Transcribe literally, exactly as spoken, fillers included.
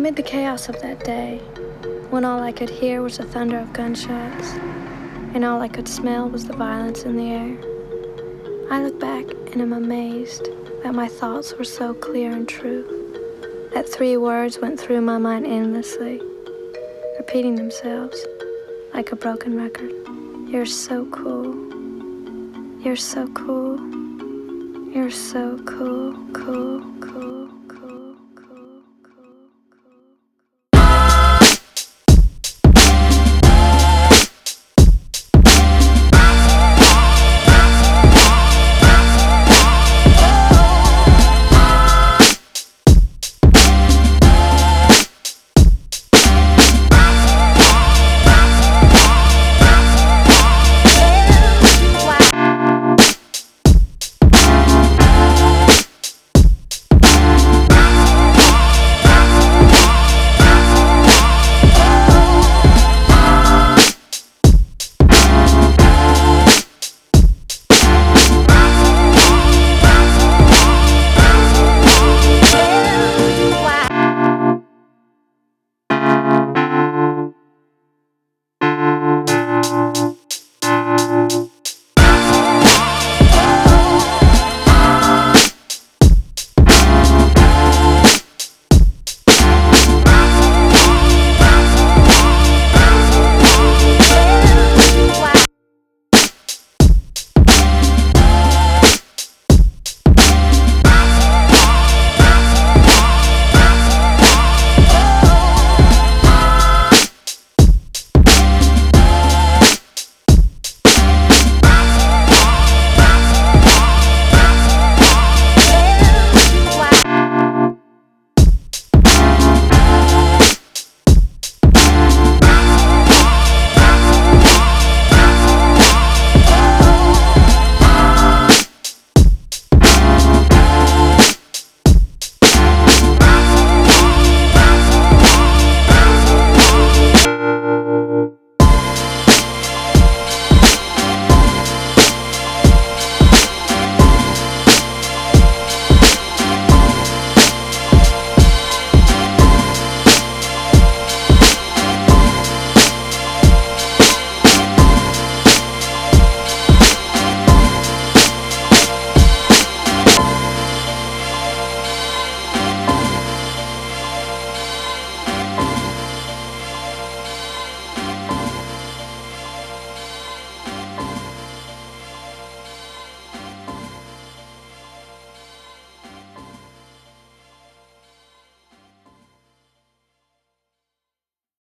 Amid the chaos of that day, when all I could hear was the thunder of gunshots, and all I could smell was the violence in the air, I look back and am amazed that my thoughts were so clear and true, that three words went through my mind endlessly, repeating themselves like a broken record. You're so cool. You're so cool. You're so cool, cool, cool.